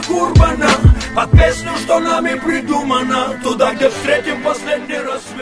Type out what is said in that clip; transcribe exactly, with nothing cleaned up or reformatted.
Курбана, под песню, что нами придумано, туда, где встретим последний рассвет.